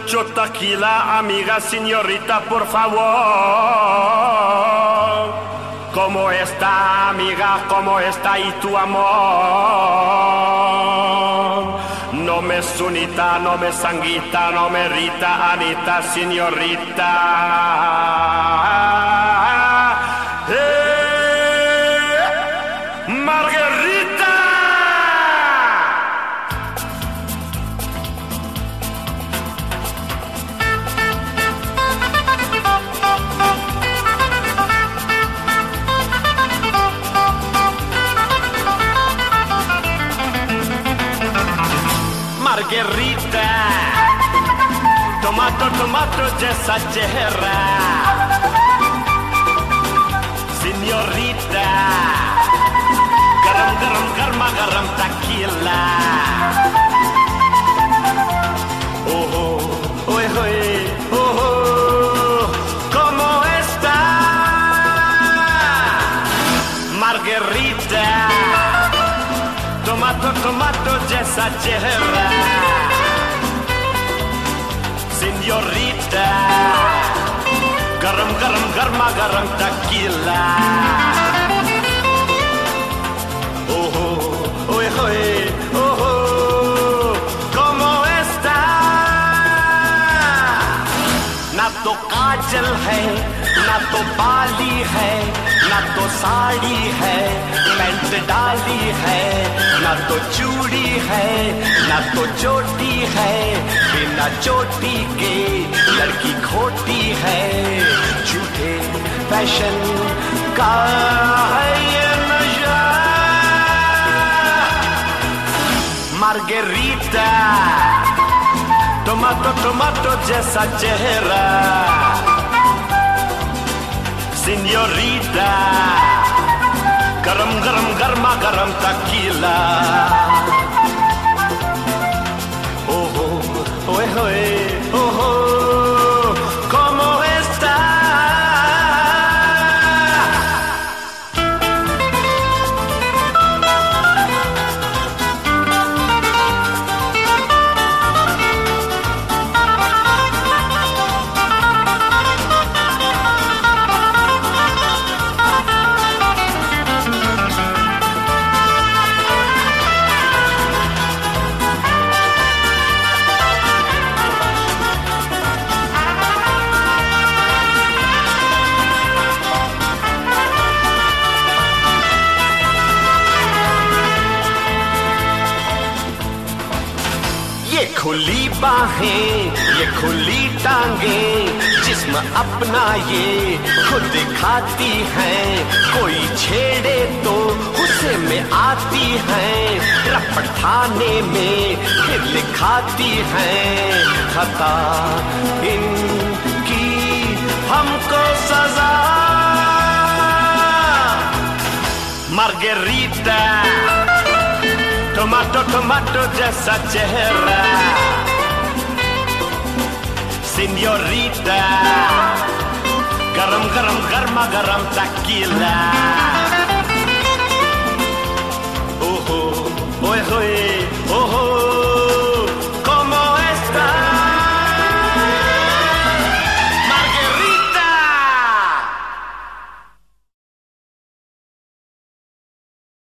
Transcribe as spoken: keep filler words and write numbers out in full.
mucho tequila, amiga señorita, por favor. ¿Cómo está, amiga? ¿Cómo está y tu amor? No me sunita, no me sanguita, no me rita, Anita, señorita. ¡Eh! ¡Margarita! Margarita, tomato, tomato जैसा चेहरा, señorita, गरम गरम गर्मा गरम tequila. Oh, oh, oh, oh, oh, ¿cómo está? Margarita, tomato, tomato जैसा चेहरा, señorita, गरम गरम गर्मा गरम tequila. Oh, oh, oh, oh, oh, ¿cómo está? ना तो काजल है, ना तो बाली है, ना तो साड़ी है, पैंट डाली है, ना तो चूड़ी है, ना तो चोटी है, बिना चोटी के लड़की खोटी है, झूठे फैशन का है ये नशा. मार्गेरिटा, टोमाटो टोमाटो जैसा चेहरा, señorita, गरम गरम गर्मा गरम tequila. Oh, oh, oh, oh, oh, ¿cómo está? ये खुली बाहें, ये खुली टांगें, जिस्म अपना ये खुद दिखाती हैं. कोई छेड़े तो गुस्से में आती हैं, रपट थाने में फिर लिखाती हैं. खता इनकी हमको सजा. मार्गेरिटा, टोमाटो टोमाटो जैसा चेहरा, señorita, गरम गरम गर्मा गरम tequila.